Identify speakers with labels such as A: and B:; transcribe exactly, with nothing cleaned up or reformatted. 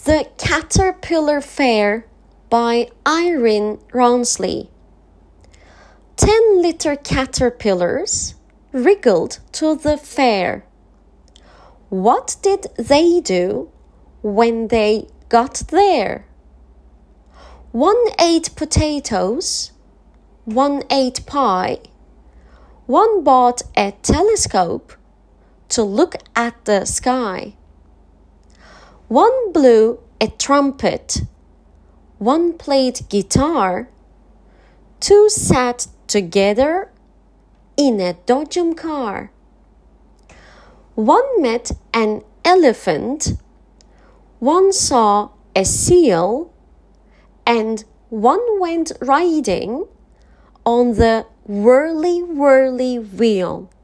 A: The Caterpillar Fair by Irene Ransley. Ten little caterpillars wriggled to the fair. What did they do when they got there? One ate potatoes, one ate pie, one bought a telescope to look at the sky. One blew a trumpet, one played guitar, two sat together in a dodgem car. One met an elephant, one saw a seal, and one went riding on the whirly-whirly wheel.